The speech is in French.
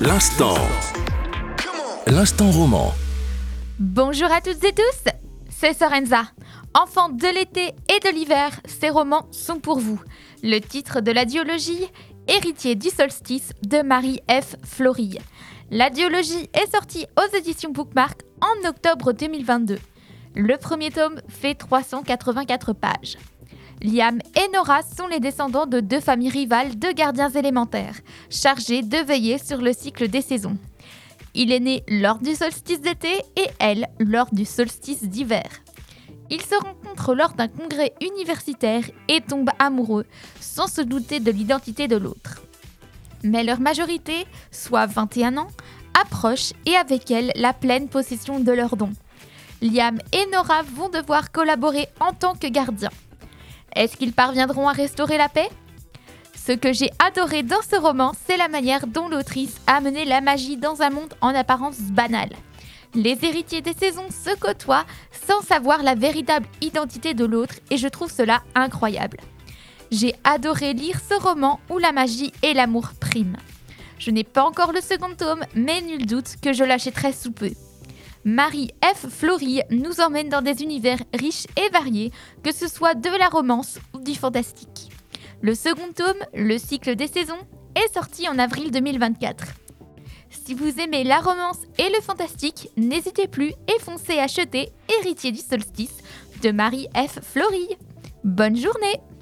L'instant. L'instant roman. Bonjour à toutes et tous, c'est Sorenza. Enfants de l'été et de l'hiver, ces romans sont pour vous. Le titre de la duologie, Héritier du solstice de Marie F. Fleury. La duologie est sortie aux éditions Bookmark en octobre 2022. Le premier tome fait 384 pages. Liam et Nora sont les descendants de deux familles rivales de gardiens élémentaires, chargés de veiller sur le cycle des saisons. Il est né lors du solstice d'été et elle lors du solstice d'hiver. Ils se rencontrent lors d'un congrès universitaire et tombent amoureux, sans se douter de l'identité de l'autre. Mais leur majorité, soit 21 ans, approche et avec elle la pleine possession de leurs dons. Liam et Nora vont devoir collaborer en tant que gardiens. Est-ce qu'ils parviendront à restaurer la paix ? Ce que j'ai adoré dans ce roman, c'est la manière dont l'autrice a amené la magie dans un monde en apparence banal. Les héritiers des saisons se côtoient sans savoir la véritable identité de l'autre et je trouve cela incroyable. J'ai adoré lire ce roman où la magie et l'amour priment. Je n'ai pas encore le second tome, mais nul doute que je l'achèterai sous peu. Marie F. Fleury nous emmène dans des univers riches et variés, que ce soit de la romance ou du fantastique. Le second tome, Le cycle des saisons, est sorti en avril 2024. Si vous aimez la romance et le fantastique, n'hésitez plus et foncez acheter Héritier du solstice de Marie F. Fleury. Bonne journée!